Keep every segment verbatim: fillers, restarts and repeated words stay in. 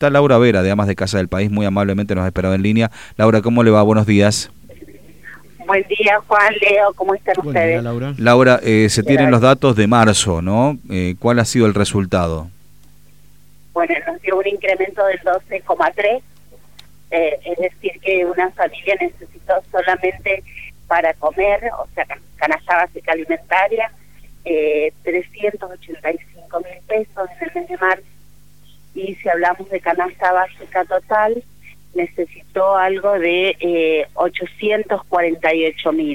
Está Laura Vera, de Amas de Casa del País, muy amablemente nos ha esperado en línea. Laura, ¿cómo le va? Buenos días. Buen día, Juan, Leo, ¿cómo están Buen ustedes? día, Laura. Laura, eh, se tienen los datos de marzo, ¿no? Eh, ¿Cuál ha sido el resultado? Bueno, nos dio un incremento del doce coma tres, eh, es decir, que una familia necesitó solamente para comer, o sea, canasta básica alimentaria, eh, trescientos ochenta y cinco mil pesos en el mes de marzo. Y si hablamos de canasta básica total, necesitó algo de eh, ochocientos cuarenta y ocho mil.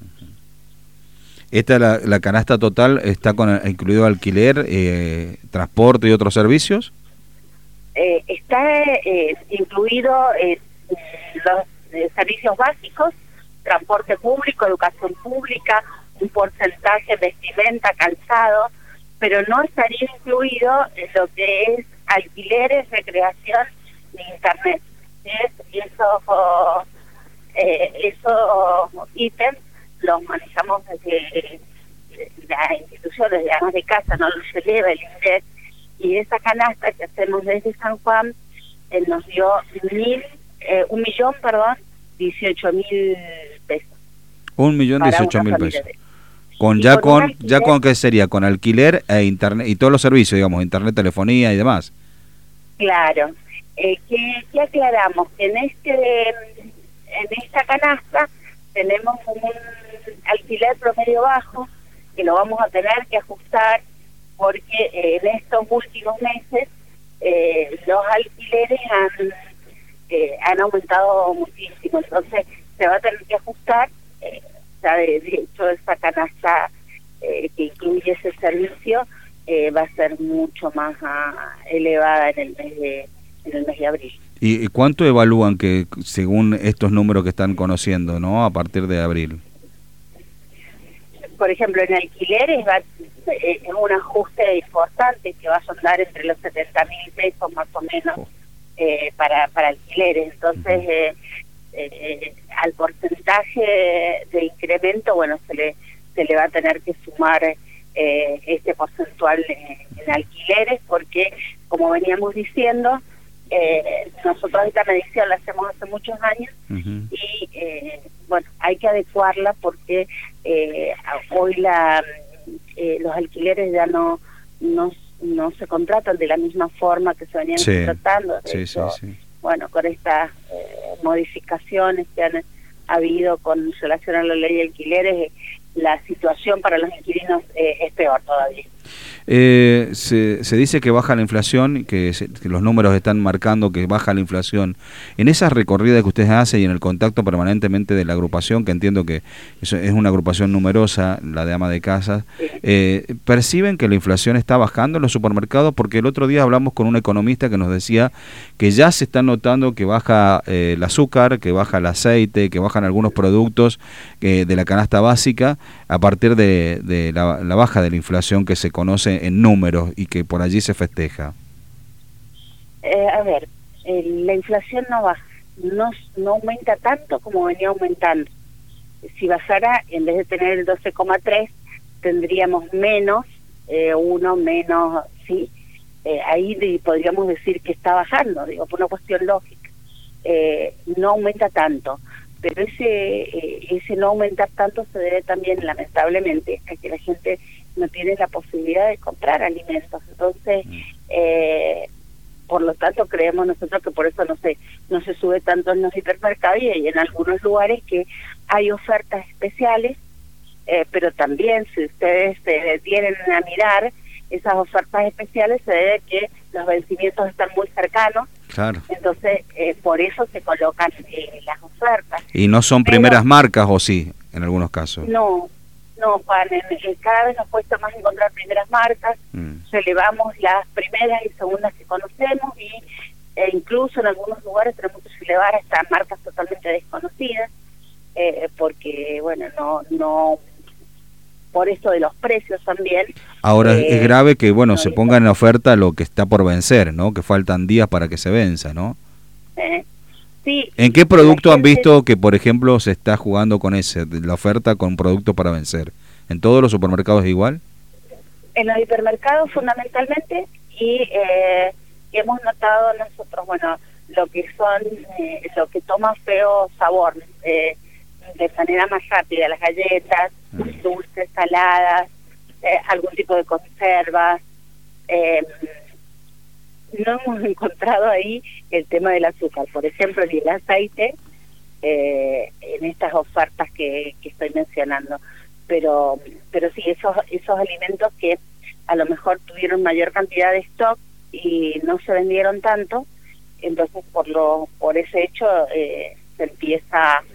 ¿Esta la, la canasta total está con incluido alquiler, eh, transporte y otros servicios? Eh, está eh, incluido eh, los eh, servicios básicos, transporte público, educación pública, un porcentaje vestimenta, calzado, pero no estaría incluido en lo que es alquileres, recreación ni internet. Es, y esos eh, esos ítems los manejamos desde la institución, desde Amas de Casa, no los eleva el INDEC, y esa canasta que hacemos desde San Juan eh, nos dio mil, eh, un millón, perdón, dieciocho mil pesos. Un millón dieciocho mil pesos. De... Con ya con, con alquiler, ya con qué sería, con alquiler e internet y todos los servicios, digamos, internet, telefonía y demás. Claro. Eh, que, que aclaramos que en este en esta canasta tenemos un alquiler promedio bajo que lo vamos a tener que ajustar porque eh, en estos últimos meses eh, los alquileres han eh, han aumentado muchísimo, entonces se va a tener que ajustar. Eh, ya de, de hecho esa canasta eh, que incluye ese servicio eh, va a ser mucho más ah, elevada en el mes de en el mes de abril. ¿Y cuánto evalúan que según estos números que están conociendo, no, a partir de abril? Por ejemplo, en alquileres va eh, un ajuste importante que va a sondar entre los setenta mil pesos más o menos oh. eh, para para alquileres. Entonces, uh-huh. eh, eh, al porcentaje de incremento, bueno, se le se le va a tener que sumar eh, este porcentual en, en alquileres, porque como veníamos diciendo, Eh, nosotros esta medición la hacemos hace muchos años uh-huh. y eh, bueno, hay que adecuarla porque eh, hoy la eh, los alquileres ya no, no no se contratan de la misma forma que se venían sí. contratando. De sí, hecho, sí, sí. bueno, con estas eh, modificaciones que han habido con relación a la ley de alquileres, la situación para los inquilinos eh, es peor todavía. Eh, se, se dice que baja la inflación, que, se, que los números están marcando que baja la inflación. En esas recorridas que ustedes hacen y en el contacto permanentemente de la agrupación, que entiendo que eso es una agrupación numerosa, la de Ama de Casas, sí. eh, ¿perciben que la inflación está bajando en los supermercados? Porque el otro día hablamos con un economista que nos decía que ya se está notando que baja eh, el azúcar, que baja el aceite, que bajan algunos productos eh, de la canasta básica a partir de, de la, la baja de la inflación que se conoce en números y que por allí se festeja. Eh, a ver, eh, la inflación no baja, no, no aumenta tanto como venía aumentando. Si bajara, en vez de tener el doce coma tres, tendríamos menos, eh, uno menos, sí, eh, ahí de, podríamos decir que está bajando, digo, por una cuestión lógica. Eh, no aumenta tanto, pero ese, eh, ese no aumentar tanto se debe también, lamentablemente, a que la gente no tiene la posibilidad de comprar alimentos. Entonces, eh, por lo tanto, creemos nosotros que por eso no se no se sube tanto en los hipermercados y en algunos lugares que hay ofertas especiales, eh, pero también si ustedes se detienen a mirar, esas ofertas especiales se debe a que los vencimientos están muy cercanos. Claro. Entonces, eh, por eso se colocan eh, las ofertas. ¿Y no son pero, primeras marcas o sí, en algunos casos? No, no, Juan, en, en, cada vez nos cuesta más encontrar primeras marcas, mm. relevamos las primeras y segundas que conocemos y e incluso en algunos lugares tenemos que relevar hasta marcas totalmente desconocidas, eh, porque, bueno, no no por esto de los precios también. Ahora eh, es grave que, bueno, no se ponga en oferta lo que está por vencer, ¿no? Que faltan días para que se venza, ¿no? Eh, sí. ¿En qué producto han visto que, por ejemplo, se está jugando con ese, la oferta con producto para vencer? ¿En todos los supermercados es igual? En los hipermercados fundamentalmente y eh, que hemos notado nosotros, bueno, lo que son, eh, lo que toma feo sabor, eh, de manera más rápida, las galletas, mm. dulces, saladas, eh, algún tipo de conservas. Eh, no hemos encontrado ahí el tema del azúcar, por ejemplo, ni el aceite, eh, en estas ofertas que, que estoy mencionando. Pero pero sí, esos esos alimentos que a lo mejor tuvieron mayor cantidad de stock y no se vendieron tanto, entonces por lo por ese hecho eh, se empieza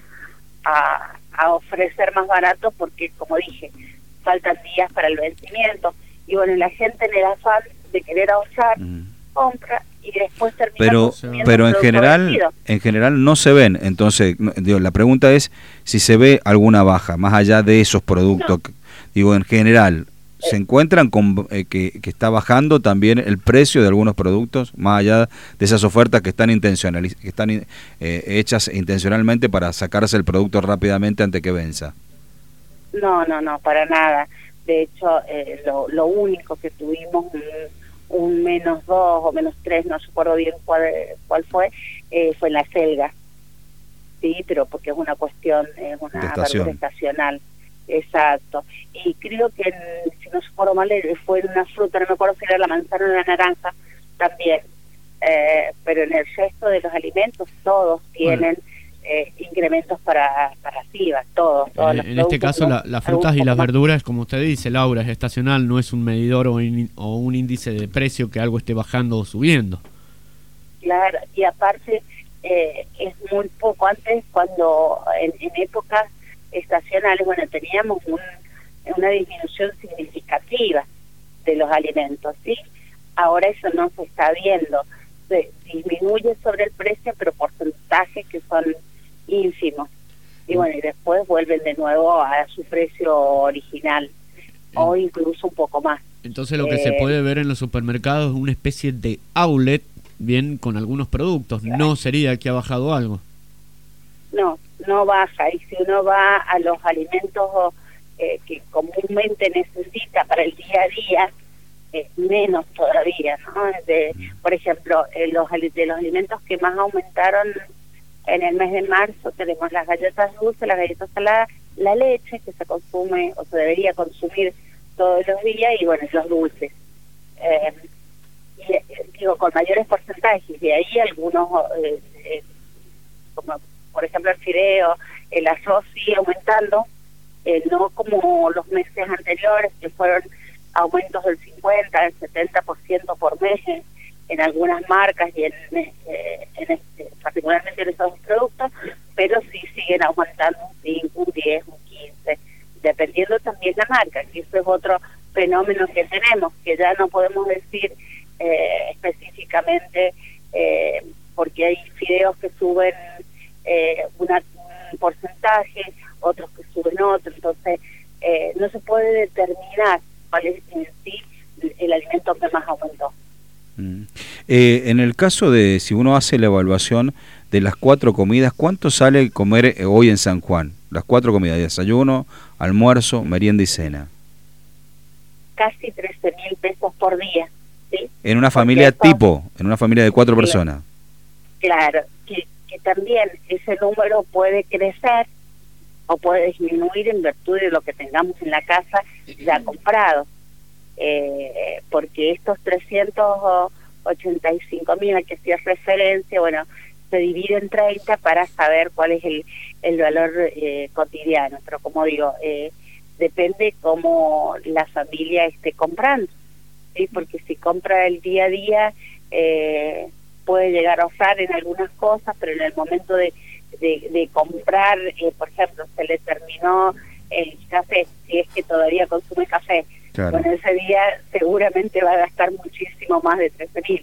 a, a ofrecer más barato, porque, como dije, faltan días para el vencimiento, y bueno, la gente en el afán de querer ahorrar mm. compra y después termina pero pero en general vencido. En general no se ven. Entonces digo, la pregunta es si se ve alguna baja más allá de esos productos. No. Digo, en general se eh. encuentran con eh, que, que está bajando también el precio de algunos productos, más allá de esas ofertas que están intencional que están eh, hechas intencionalmente para sacarse el producto rápidamente antes que venza. No, no, no, para nada. De hecho, eh, lo, lo único que tuvimos un, un menos dos o menos tres, no recuerdo bien cuál, cuál fue, eh, fue en la selga. Sí, pero porque es una cuestión, es una verdura estacional. Exacto. Y creo que, en, si no recuerdo mal, fue en una fruta, no me acuerdo si era la manzana o la naranja, también. Eh, pero en el resto de los alimentos todos tienen... Bueno. Eh, incrementos para para arriba, todos. todos en los en este caso, la, las frutas y las verduras, como usted dice, Laura, es estacional, no es un medidor o, in, o un índice de precio que algo esté bajando o subiendo. Claro, y aparte eh, es muy poco. Antes, cuando en, en épocas estacionales, bueno, teníamos un, una disminución significativa de los alimentos, ¿sí? Ahora eso no se está viendo. Se disminuye sobre el precio, pero porcentajes que son ínfimos, y bueno, y después vuelven de nuevo a su precio original, o incluso un poco más. Entonces lo que eh, se puede ver en los supermercados es una especie de outlet, bien, con algunos productos. Claro. No sería que ha bajado algo. No, no baja, y si uno va a los alimentos eh, que comúnmente necesita para el día a día, eh, menos todavía, ¿no? De, por ejemplo, eh, los de los alimentos que más aumentaron en el mes de marzo tenemos las galletas dulces, las galletas saladas, la leche, que se consume o se debería consumir todos los días, y bueno, los dulces. Eh, y, eh, digo, con mayores porcentajes, de ahí algunos, eh, eh, como por ejemplo el fideo, el arroz sigue aumentando, eh, no como los meses anteriores, que fueron aumentos del cincuenta, del setenta por ciento por mes en algunas marcas y en, eh, en este, particularmente en esos productos, pero sí siguen aumentando un cinco, un diez, un quince, dependiendo también la marca, que eso es otro fenómeno que tenemos, que ya no podemos decir eh, específicamente, eh, porque hay fideos que suben eh, una, un porcentaje, otros que suben otro, entonces eh, no se puede determinar cuál es en sí el alimento que más aumentó. Mm. Eh, en el caso de, si uno hace la evaluación de las cuatro comidas, ¿cuánto sale comer hoy en San Juan? Las cuatro comidas, desayuno, almuerzo, merienda y cena. Casi trece mil pesos por día, ¿sí? En una familia eso, tipo, en una familia de cuatro sí, personas. Claro, que, que también ese número puede crecer o puede disminuir en virtud de lo que tengamos en la casa ya comprado. Eh, porque estos trescientos ochenta y cinco mil a que hacía referencia, bueno, se divide en treinta para saber cuál es el, el valor eh, cotidiano, pero como digo, eh, depende cómo la familia esté comprando, ¿sí? Porque si compra el día a día eh, puede llegar a ahorrar en algunas cosas, pero en el momento de, de, de comprar, eh, por ejemplo, se le terminó el café, si es que todavía consume café, claro. Bueno, ese día seguramente va a gastar muchísimo más de trece mil.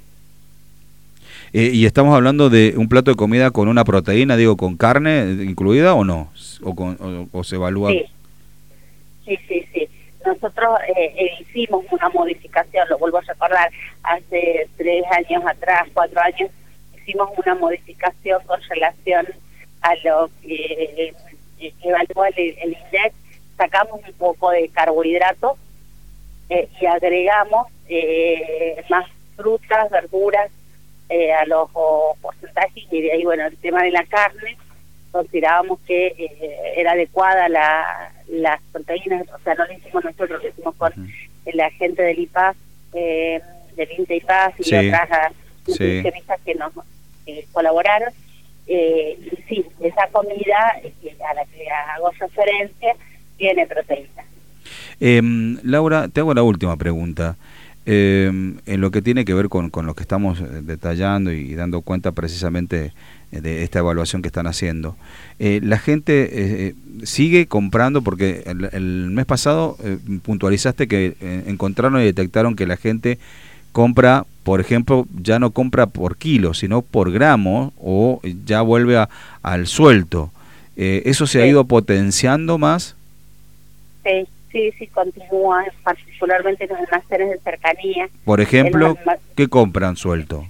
Eh, y estamos hablando de un plato de comida con una proteína, digo, con carne incluida o no, o, con, o, o se evalúa. Sí, sí, sí, sí. Nosotros eh, hicimos una modificación, lo vuelvo a recordar, hace tres años atrás, cuatro años, hicimos una modificación con relación a lo que eh, evalúa el, el INDEC, sacamos un poco de carbohidratos eh, y agregamos eh, más frutas, verduras, eh, a los o, porcentajes, y de ahí, bueno, el tema de la carne, considerábamos que eh, era adecuada la, las proteínas, o sea, no lo hicimos nosotros, lo hicimos con uh-huh. la gente del I P A S, eh, del INTE I P A S y sí. otras nutricionistas sí. que nos eh, colaboraron. Eh, y sí, esa comida eh, a la que hago referencia tiene proteína. Eh, Laura, te hago la última pregunta. Eh, en lo que tiene que ver con, con lo que estamos detallando y dando cuenta precisamente de esta evaluación que están haciendo, eh, la gente eh, sigue comprando, porque el, el mes pasado eh, puntualizaste que eh, encontraron y detectaron que la gente compra, por ejemplo, ya no compra por kilo, sino por gramo, o ya vuelve a, al suelto. Eh, ¿Eso se sí. ha ido potenciando más? Sí. Sí, sí, continúa, particularmente en los almacenes de cercanía. Por ejemplo, ¿qué compran suelto?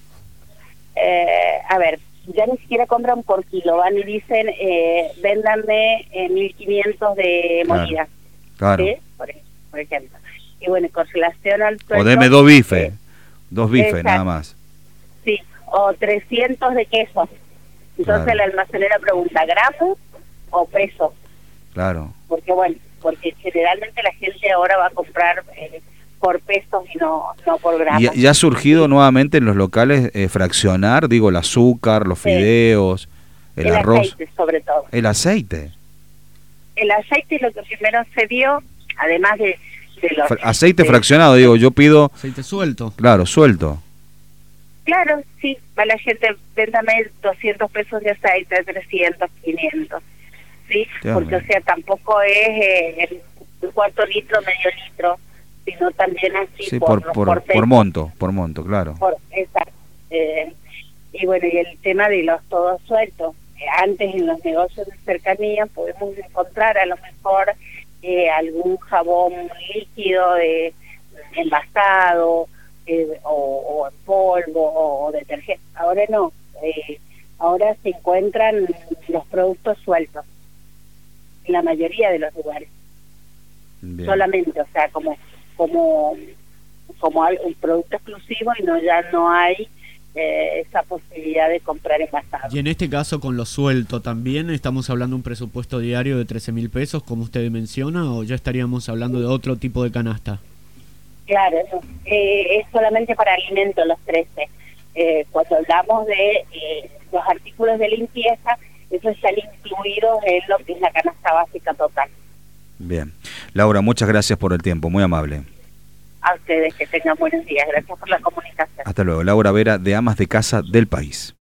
Eh, a ver, ya ni siquiera compran por kilo, van y dicen, eh, véndanme eh, mil quinientos de molida. Claro. ¿Sí? Por, por ejemplo. Y bueno, con relación al suelto... O deme dos bifes, eh, dos bifes exacto. nada más. Sí, o trescientos de queso. Entonces claro. la almacenera pregunta, ¿gramos o peso? Claro. Porque bueno... porque generalmente la gente ahora va a comprar eh, por pesos y no, no por gramos. ¿Y, y ha surgido sí. nuevamente en los locales eh, fraccionar, digo, el azúcar, los fideos, sí. el, el arroz? El aceite, sobre todo. ¿El aceite? El aceite es lo que primero se dio, además de, de los... Fra aceite de, fraccionado, digo, yo pido... Aceite suelto. Claro, suelto. Claro, sí, va la gente, véndame doscientos pesos de aceite, trescientos, quinientos. ¿Sí? Porque, o sea, tampoco es eh, el cuarto litro, medio litro, sino también así sí, por, por, por, por, por monto, por monto, claro. Por, exacto. Eh, y bueno, y el tema de los todos sueltos. Eh, antes en los negocios de cercanía podemos encontrar a lo mejor eh, algún jabón líquido de envasado eh, o, o en polvo o, o detergente. Ahora no. Eh, ahora se encuentran los productos sueltos en la mayoría de los lugares. Bien. Solamente, o sea, como como como un producto exclusivo, y no ya no hay eh, esa posibilidad de comprar envasado. Y en este caso con lo suelto también estamos hablando de un presupuesto diario de trece mil pesos, como usted menciona, o ya estaríamos hablando de otro tipo de canasta. Claro, no. eh, es solamente para alimentos los trece. Eh, cuando hablamos de eh, los artículos de limpieza, eso están incluidos en lo que es la canasta básica total. Bien. Laura, muchas gracias por el tiempo, muy amable. A ustedes, que tengan buenos días. Gracias por la comunicación. Hasta luego. Laura Vera, de Amas de Casa del País.